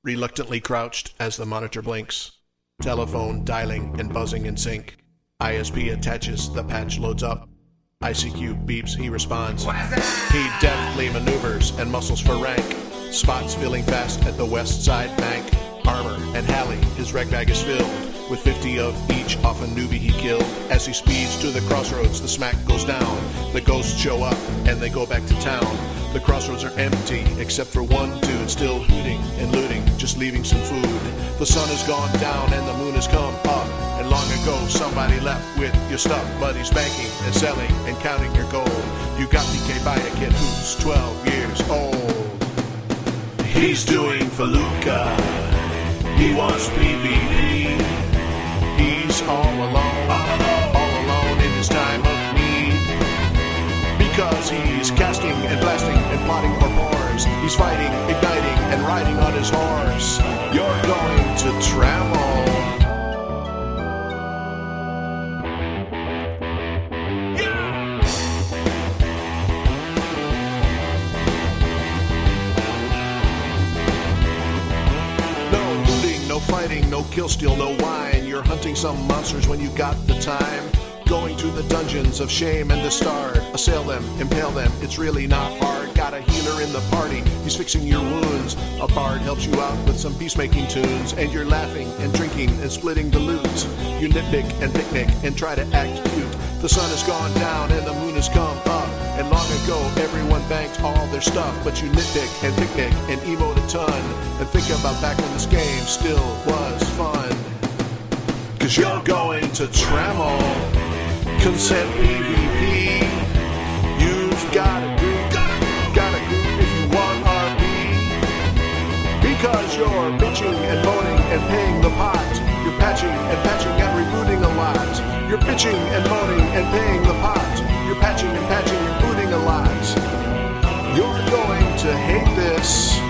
reluctantly crouched as the monitor blinks. Telephone dialing and buzzing in sync. ISP attaches, the patch loads up. ICQ beeps, he responds. He deftly maneuvers and muscles for rank. Spots filling fast at the West Side Bank. Armor and Hallie, his reg bag is filled with 50 of each off a newbie he killed. As he speeds to the crossroads, the smack goes down. The ghosts show up and they go back to town. The crossroads are empty except for one dude still hooting and looting, just leaving some food. The sun has gone down and the moon has come up. And long ago somebody left with your stuff, but he's banking and selling and counting your gold. You got PK by a kid who's 12 years old. He's doing Felucca. He wants PvP. He's all alone in his time of need. Because he's casting and blasting and plotting for wars. He's fighting, igniting, and riding on his horse. You're going to travel. No fighting, no kill steal, no wine. You're hunting some monsters when you got the time. Going to the dungeons of shame and discard. Assail them, impale them, it's really not hard. Got a healer in the party, he's fixing your wounds. A bard helps you out with some peacemaking tunes. And you're laughing and drinking and splitting the loot. You nitpick and picnic and try to act cute. The sun has gone down and the moon has come up. And long ago everyone banked all their stuff. But you nitpick and picnic and emote a ton. And think about back when this game still was fun. Cause you're going to Trammel. Consent PvP. You've gotta group if you want RP. Because you're bitching and moaning and paying the pot. You're patching and rebooting a lot. You're bitching and moaning and paying the pot. You're patching and rebooting a lot. You're going to hate this.